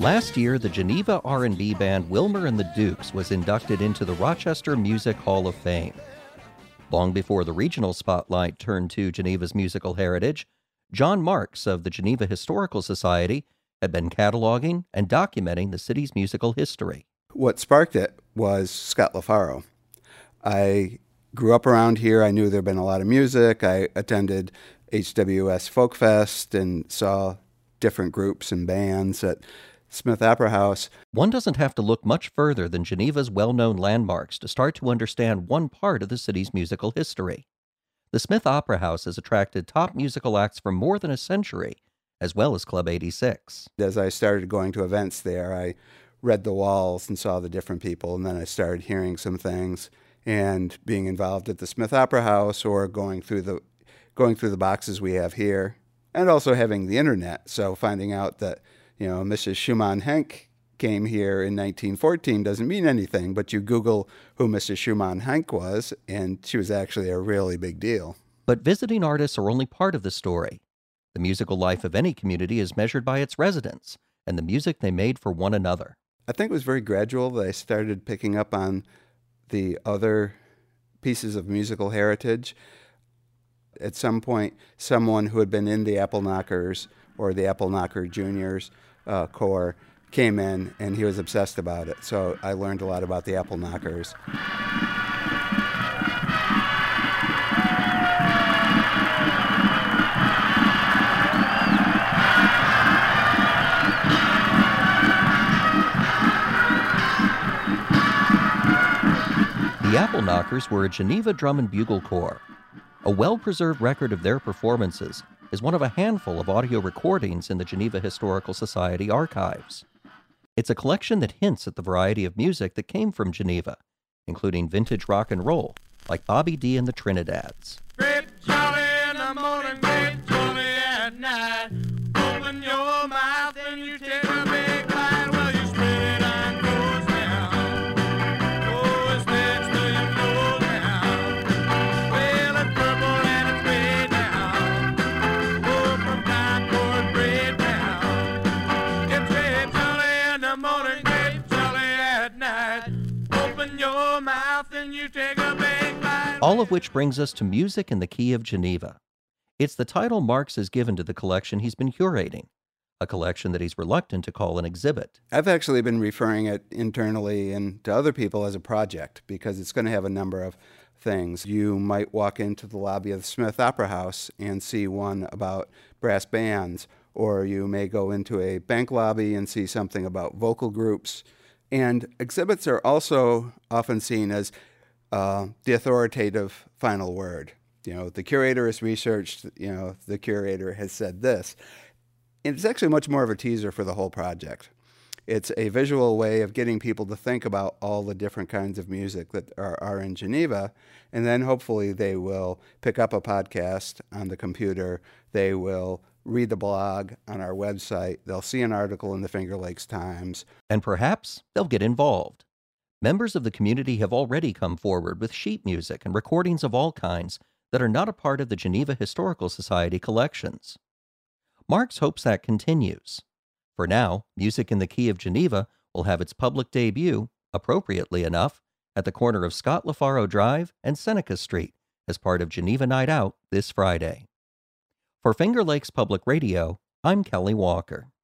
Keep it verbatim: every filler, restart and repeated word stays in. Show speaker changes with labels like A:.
A: Last year, the Geneva R and B band Wilmer and the Dukes was inducted into the Rochester Music Hall of Fame. Long before the regional spotlight turned to Geneva's musical heritage, John Marks of the Geneva Historical Society had been cataloging and documenting the city's musical history.
B: What sparked it was Scott LaFaro. I grew up around here. I knew there had been a lot of music. I attended H W S Folk Fest and saw different groups and bands at Smith Opera House.
A: One doesn't have to look much further than Geneva's well-known landmarks to start to understand one part of the city's musical history. The Smith Opera House has attracted top musical acts for more than a century, as well as Club eighty-six.
B: As I started going to events there, I read the walls and saw the different people, and then I started hearing some things and being involved at the Smith Opera House or going through the going through the boxes we have here, and also having the internet. So finding out that, you know, Missus Schumann Henk came here in nineteen fourteen doesn't mean anything, but you Google who Missus Schumann Henk was, and she was actually a really big deal.
A: But visiting artists are only part of the story. The musical life of any community is measured by its residents and the music they made for one another.
B: I think it was very gradual that I started picking up on the other pieces of musical heritage. At some point, someone who had been in the Apple Knockers or the Apple Knocker Juniors uh, Corps came in, and he was obsessed about it. So I learned a lot about the Apple Knockers.
A: The Apple Knockers were a Geneva drum and bugle corps. A well-preserved record of their performances is one of a handful of audio recordings in the Geneva Historical Society archives. It's a collection that hints at the variety of music that came from Geneva, including vintage rock and roll, like Bobby D and the Trinidads.
C: Great jolly in the morning, great jolly at night. Open your mouth and you take a big bite. Well, you spread it and goes down. Oh, it's next to your nose now. Well, it's purple and it's way down. Oh, from Concord break down. It's great jolly in the morning, great jolly at night. Open your mouth and you take a big bite.
A: All of which brings us to Music in the Key of Geneva. It's the title Marks has given to the collection he's been curating, a collection that he's reluctant to call an exhibit.
B: I've actually been referring it internally and to other people as a project because it's going to have a number of things. You might walk into the lobby of the Smith Opera House and see one about brass bands, or you may go into a bank lobby and see something about vocal groups. And exhibits are also often seen as uh, the authoritative final word. You know, the curator has researched, you know, the curator has said this. And it's actually much more of a teaser for the whole project. It's a visual way of getting people to think about all the different kinds of music that are, are in Geneva, and then hopefully they will pick up a podcast on the computer, they will read the blog on our website, they'll see an article in the Finger Lakes Times.
A: And perhaps they'll get involved. Members of the community have already come forward with sheet music and recordings of all kinds that are not a part of the Geneva Historical Society collections. Marks hopes that continues. For now, Music in the Key of Geneva will have its public debut, appropriately enough, at the corner of Scott LaFaro Drive and Seneca Street as part of Geneva Night Out this Friday. For Finger Lakes Public Radio, I'm Kelly Walker.